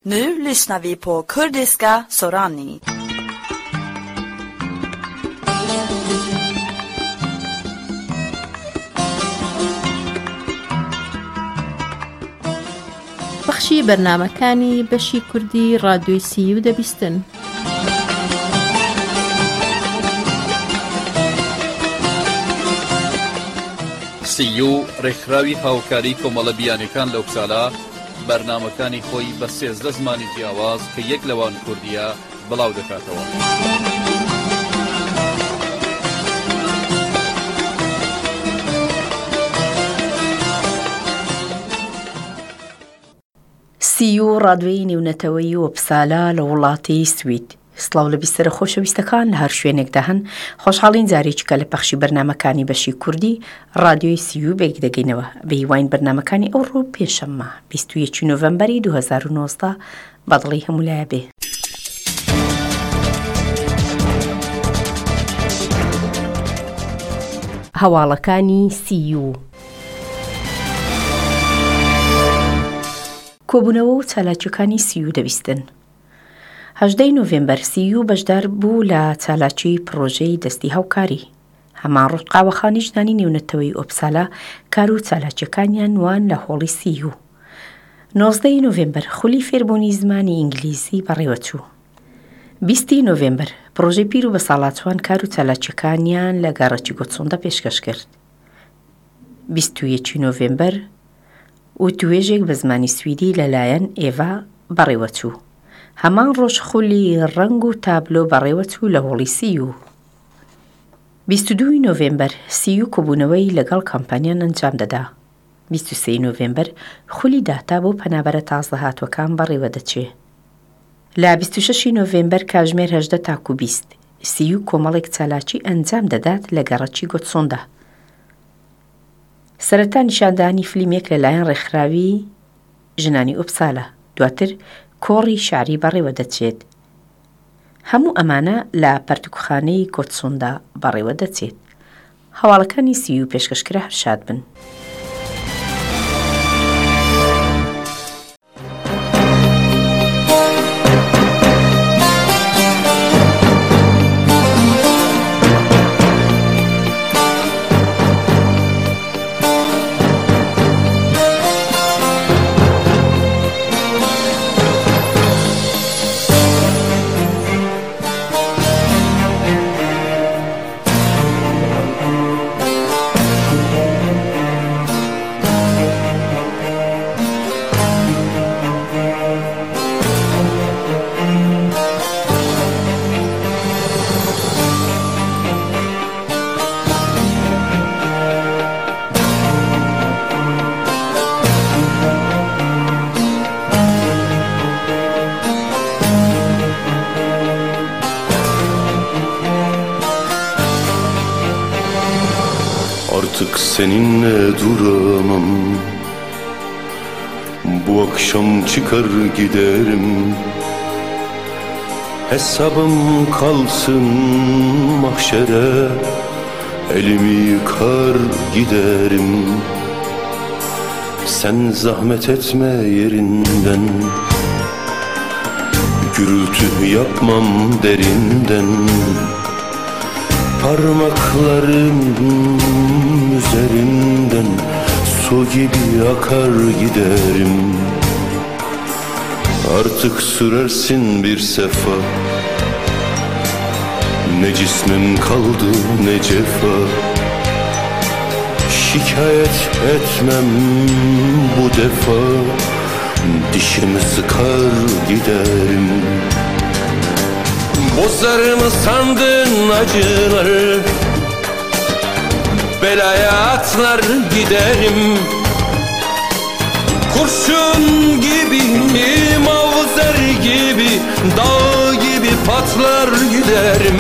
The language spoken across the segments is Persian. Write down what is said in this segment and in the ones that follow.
Nu lyssnar vi på kurdiska Sorani. بەخشی بەرنامەکانی بەشی کوردی ڕادیۆی سیو دەبیستن. سیو ڕێکخراوی هاوکاری کۆمەڵە بیانەکان لەو ساڵە بەرنامەکانی خۆی بە 13 زمانی جیاواز کە یەک لەوان کوردیە بڵاو دەکاتەوە. سیو ڕادیۆی نێونەتەوەی وەپسالە لە وڵاتی سوید. سڵاو لە بیستەرە خۆشەویستەکان لە هەر شوێنێکدا هەن، خۆشحاڵین جارێکیکە لە پەخشی بەرنامەکانی بەشی کوردی ڕادیۆی سیو بێک دەگەینەوە بە هیواین بەرنامەکانی ئەوڕۆ پێشەممە 21 نۆڤەمبەری 2019 بەدڵی هەمولایە بێ. هەواڵەکانی سیو کۆبوونەوە و چالاکیەکانی سیو دەبیستن. 18 نۆڤێمبەر سیو بەشدار بوو لە چالاکی پرۆژەی دەستی هاوکاری. هەمان ڕۆژ قاوەخانی ژنانی نێونەتەوەی ئۆپسالا کار و چالاکیەکانیان وان لە هۆڵی سیو. 19 نۆڤێمبەر خولی فێربوونی زمانی ئینگلیزی بەڕێوەچوو. 20 نۆڤێمبەر پرۆژەی پیر و بەساڵاتوان کار و چالاکیەکانیان لە گاڕەکی گۆچۆندە پێشکەش کرد. 21 نۆڤێمبەر وتوێژێک بە زمانی سویدی لەلایەن ئێڤا بەڕێوەچوو. هەمان ڕۆژ خولی ڕنگ و تابلۆ بەڕێوەچوو لە هۆڵی سیو. 22 نۆڤێمبەر سیو کۆبوونەوەی لەگەڵ کامپانیان ئەنجام دەدا. 23 نۆڤێمبەر خولی داتا بۆ پەنابەرە تازە هاتووەکان بەڕێوە دەچێ. لە 26 نۆڤێمبەر کاتژمێر 18 تاکو 20 سیو کۆمەڵێک چالاکی ئەنجام دەدات لە گەڕەکی گۆچۆندە. سەرەتا نیشاندانی فیلمێک لەلایەن ڕێکخراوی ژنانی ئۆپسالە، دواتر کۆڕی شاری بەڕێوە دەچێت. هەموو ئەمانە لە پەرتوکخانەی کۆچۆندا بەڕێوە دەچێت. هەواڵەکانی سیو پێشکەشکرا هەر شاد بن. Artık seninle duramam, bu akşam çıkar giderim. Hesabım kalsın mahşere, elimi yıkar giderim. Sen zahmet etme yerinden, gürültü yapmam derinden. Parmaklarım üzerinden su gibi akar giderim. Artık sürersin bir sefa, ne cismim kaldı ne cefa. Şikayet etmem bu defa, dişimi sıkar giderim. Bozar mı sandın acıları, belaya atlar giderim. Kurşun gibi, mavzer gibi, dağ gibi patlar giderim.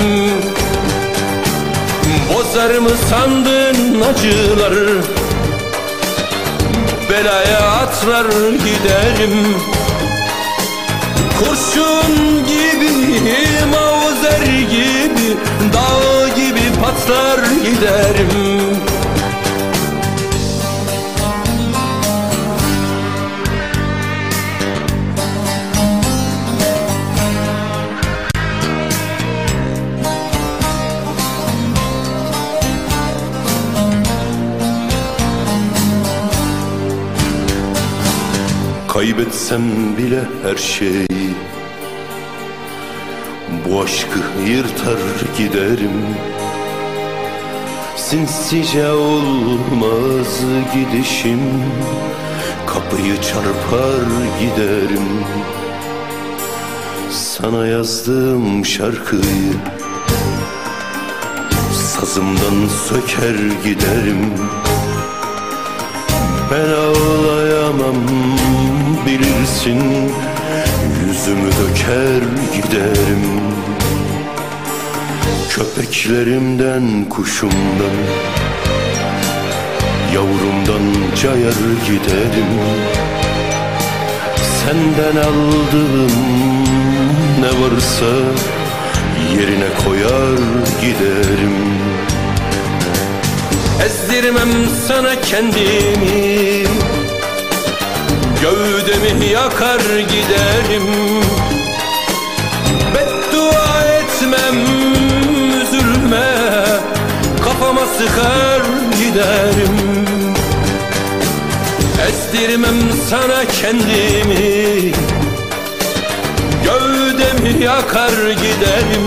Bozar mı sandın acıları, belaya atlar giderim. Kurşun gibi, mavzer gibi, dağ gibi patlar giderim. Kaybetsem bile her şeyi, bu aşkı yırtar giderim. Sinsice olmaz gidişim, kapıyı çarpar giderim. Sana yazdığım şarkıyı sazımdan söker giderim. Ben ağlayamam bilirsin, yüzümü döker giderim. Köpeklerimden, kuşumdan, yavrumdan cayar giderim. Senden aldığım ne varsa yerine koyar giderim. Ezdirmem sana kendimi, gövdemi yakar giderim. Beddua etmem, üzülme, kafama sıkar giderim. Ezdirmem sana kendimi, gövdemi yakar giderim.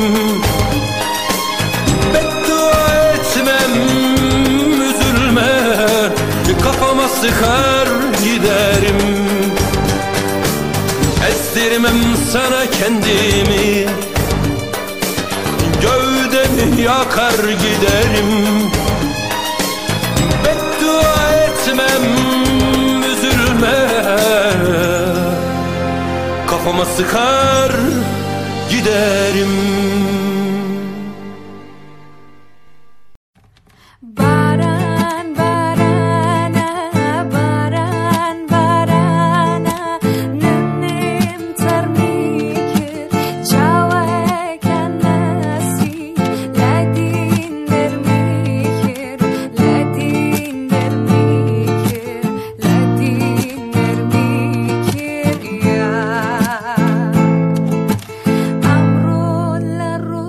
Beddua etmem, üzülme, kafama sıkar giderim. Ezdirmem sana kendimi, gövdemi yakar giderim. Beddua etmem, üzülme, kafama sıkar giderim. La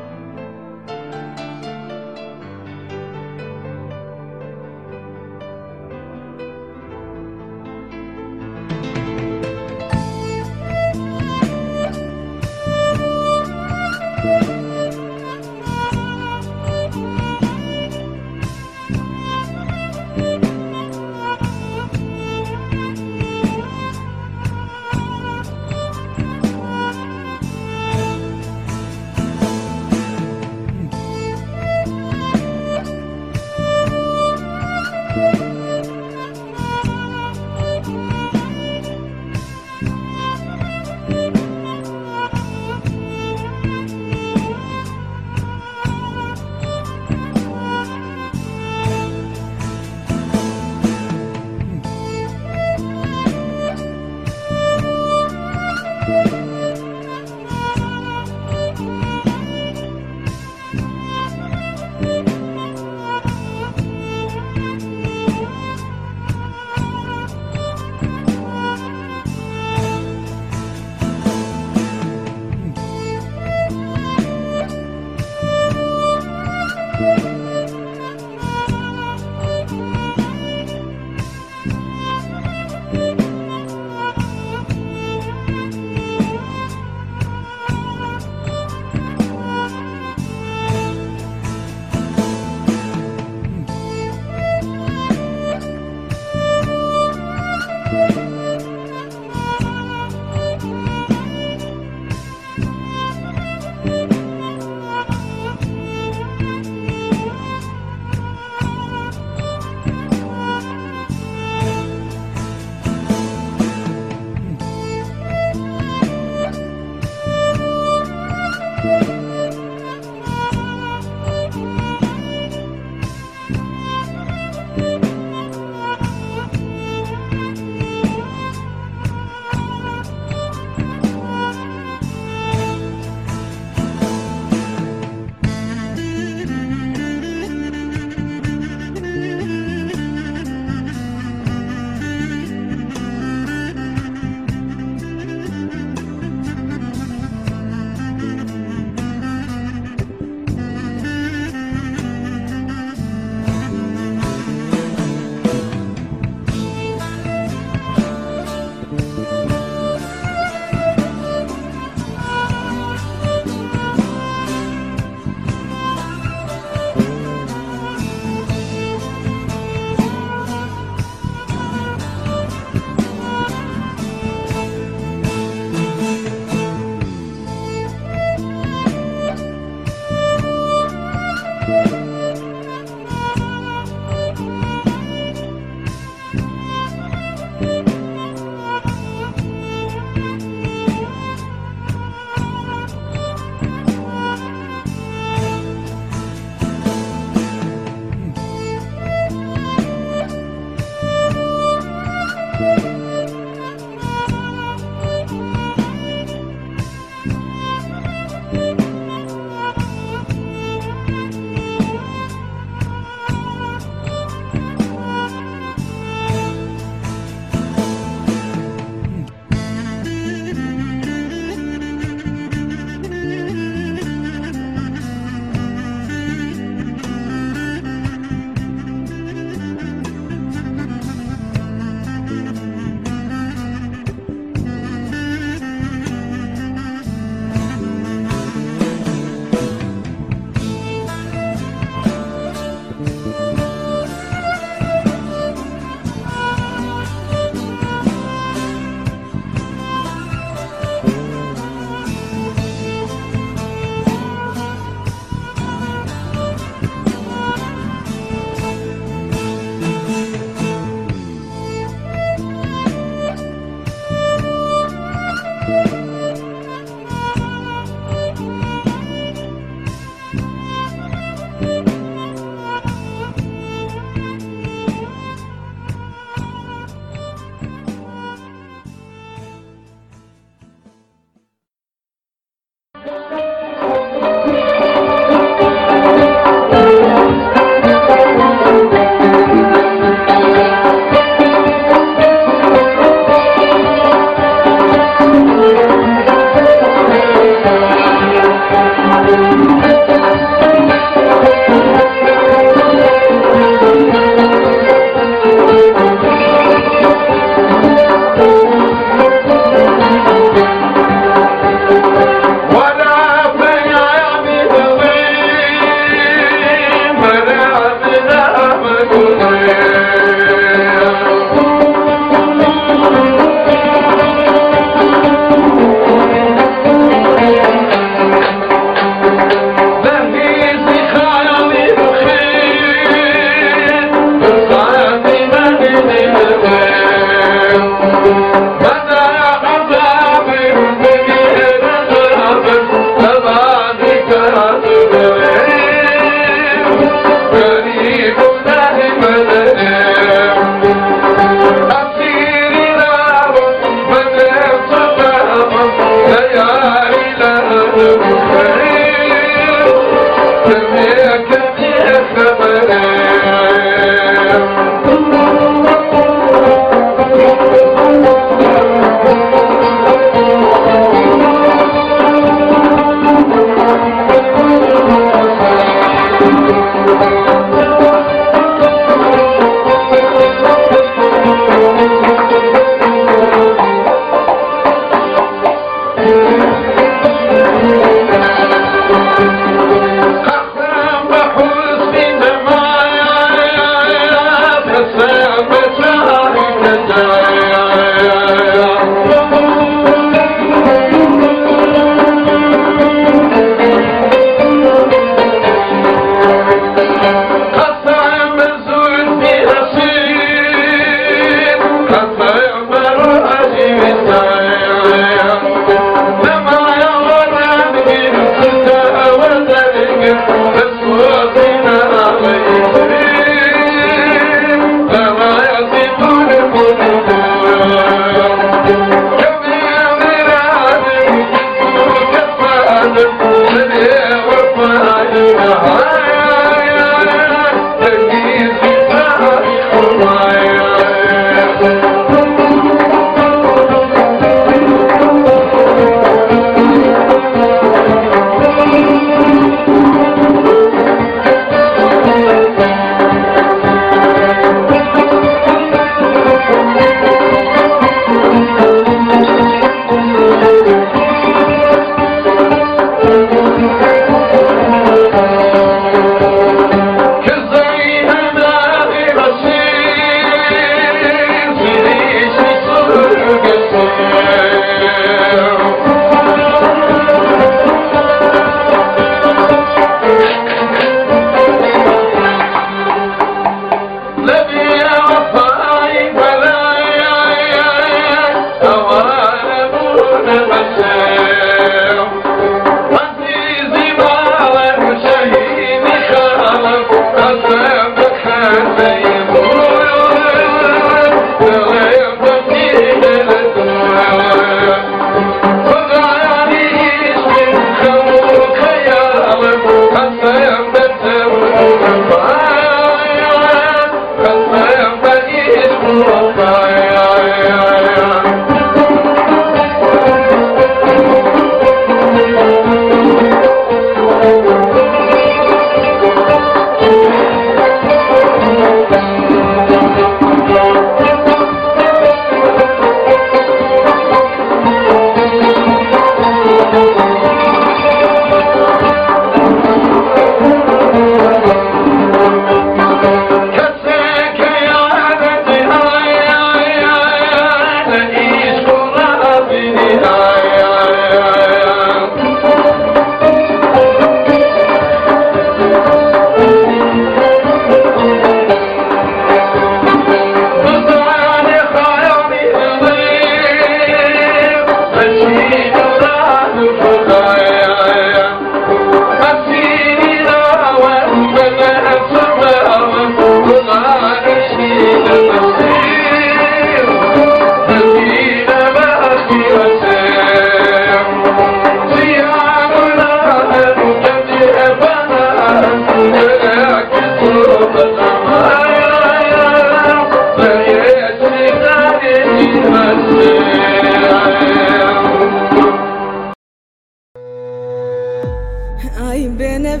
Ay bene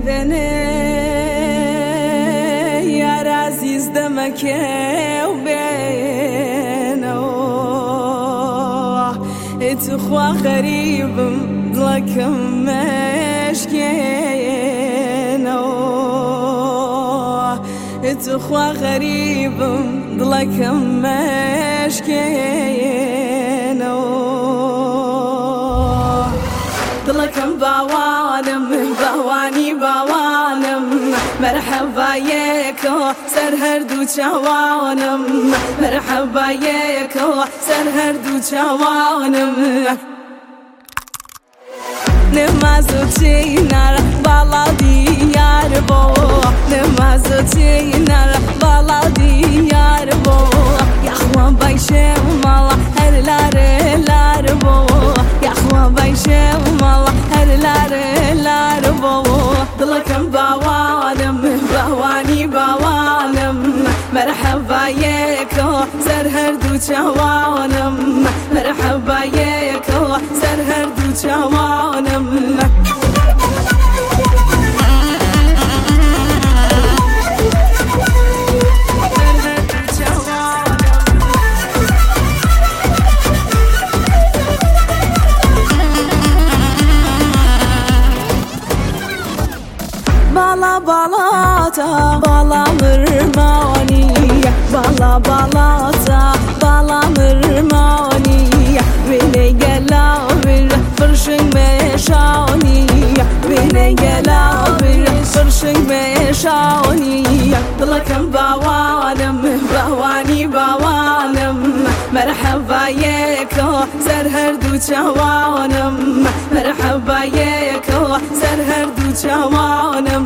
ya aziz demek بينه اتخوا غريب ضلك مشكينه اتخوا غريب ضلك مشكينه ضلكم باوانم باواني باوانم مرحبا يكو سر هردو چوانم مرحبا يكو سر هردو چوانم نمازو چینر بالا دیار بو نمازو چینر بالا دیار بو یخوان بایشه مالا هر لار بو یخوان بایشه مالا هر لار بو دلکم باوانم باوانی باوانم مرحبا یکو سر هردو چوانم مرحبا یکو سر هردو چوانم Bala balata balamır mani Bala balata balamır mani Beni gelavir fırşın meşani Beni gelavir fırşın meşani Dılakım bavanım bavani bavanım Merhaba yeko serherdu çavanım Merhaba yeko serherdu çavanım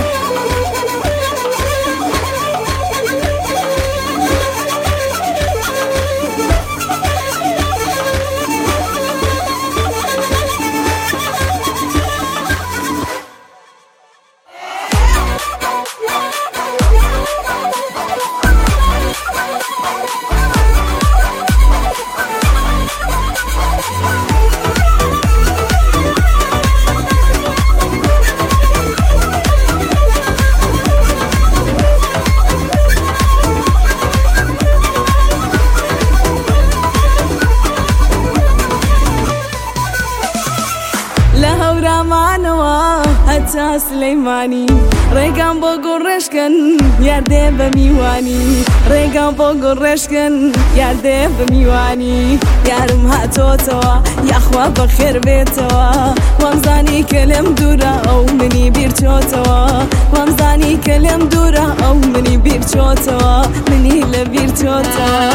هتا سليماني ريقان بوغو رشكن ياردي بميواني ريقان بوغو رشكن ياردي بميواني يارم هاتو توا ياخوا بخير بيتوا وامزاني كلم دورا او مني بيرچو توا وامزاني كلم دورا او مني بيرچو توا مني لبيرچو توا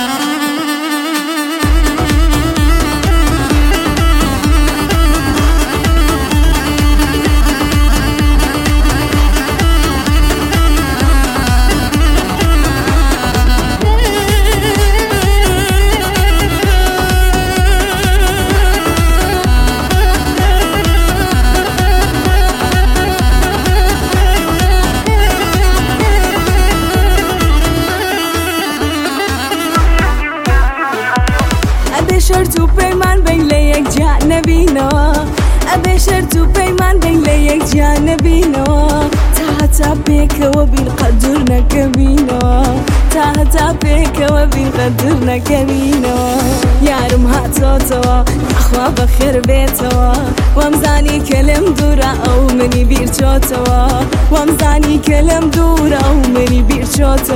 شرطو پیمان بین لیک جانبینو ابي شرطو پیمان بین لیک جانبینو تا بيك وبين قدرنا كمينو تا بيك وبين قدرنا كمينو يارم هاتو اخوا بخير بيتو وامزاني كلم دورا او مني بيرچو وامزاني كلم دورا او مني بيرچو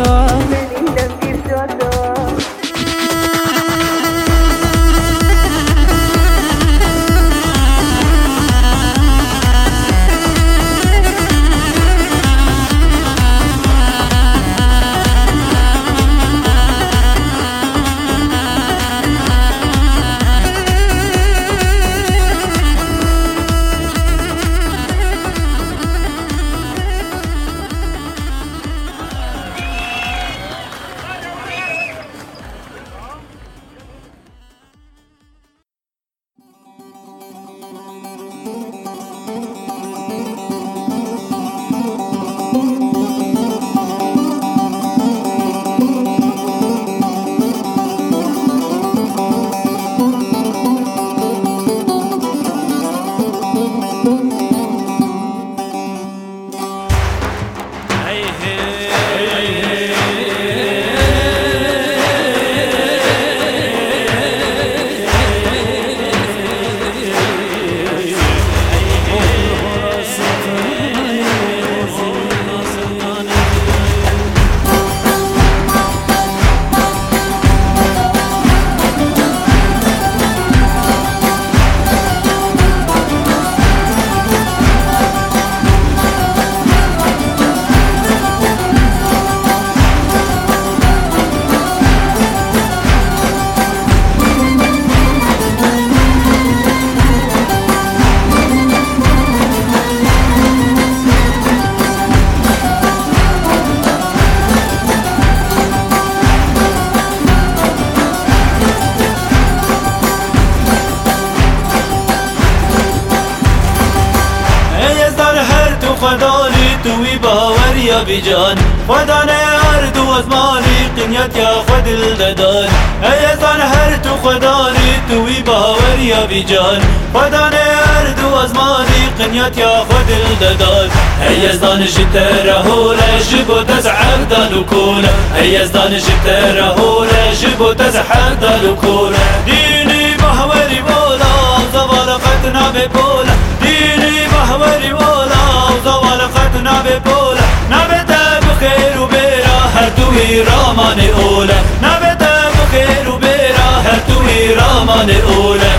خدانی توی باوریا بیجان خدانه هر تو از مالی قنیت یا خود ددان ایزان هر تو خدانی توی باوریا بیجان خدانه هر تو از مالی قنیت یا خود ددان ایزان جتره هوله جبو تزعر دالو کوله ایزان جتره هوله جبو تزعر دالو کوله دینی بهوری بولا زوال قطنا ببولا دینی بهوری بولا زوال قطنا ببولا نبتا بخير وبيرا هردوي رامان أولى نبتا بخير وبيرا هردوي رامان أولى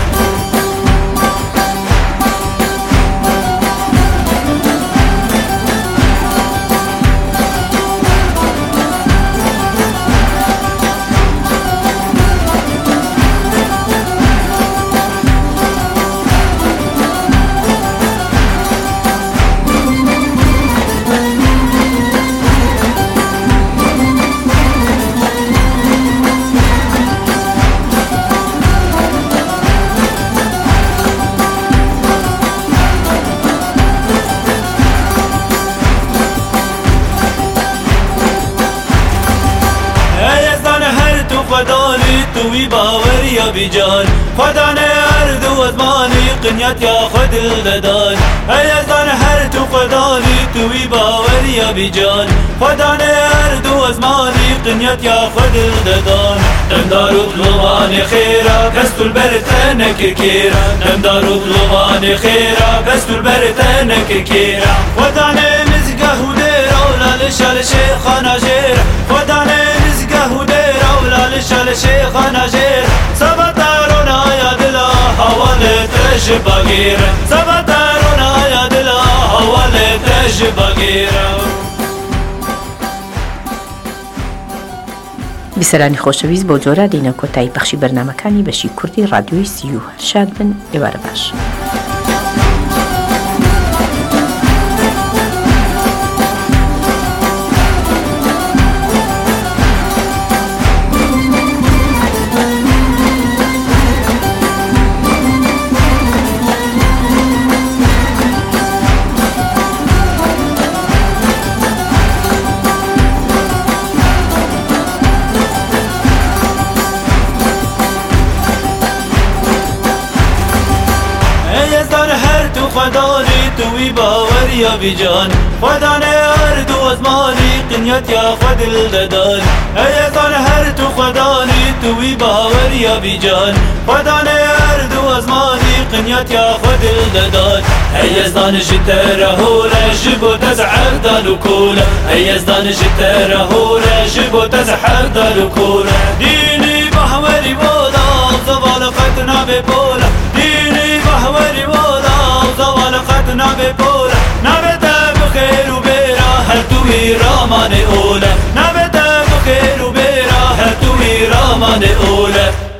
خداني توي باوريا بجان خداني أرض وزماني قنيت يا خد الددان أيزان هرت خداني توي باوريا بجان خداني أرض وزماني قنيت يا خد الددان نمدار طلباني خيرا بس البرتانك كيرا نمدار طلباني خيرا بس البرتانك كيرا خداني مزقه وديرا ولا لشال شيخنا جيرا خداني مزقه وديرا ولا لشال شيخنا جيرا سبتارونا يا دلا حوالي تجبغيرا سبتارونا يا دلا حوالي تجبغيرا بیسەرانی خۆشەویست بۆ جۆرە دێنە کۆتایی بەخشی بەرنامەکانی بەشی کوردی ڕادیۆی سیو شاد بن ئێوارە باش. خداني توي باوريا بجان خداني أرض وزماني قنيت يا خد الددان أيضا هرت خداني توي باوريا بجان خداني أرض وزماني قنيت يا خد الددان أيضا جتره هولا جبو تزعر دالوكولا أيضا جتره هولا جبو تزعر دالوكولا ديني بحوري بولا زوال قطنا ببولا ديني بحوري بولا زوال قطنا ببولا نبتا بخير وبيرا هردوي رامان أولى نبتا بخير وبيرا هردوي رامان أولى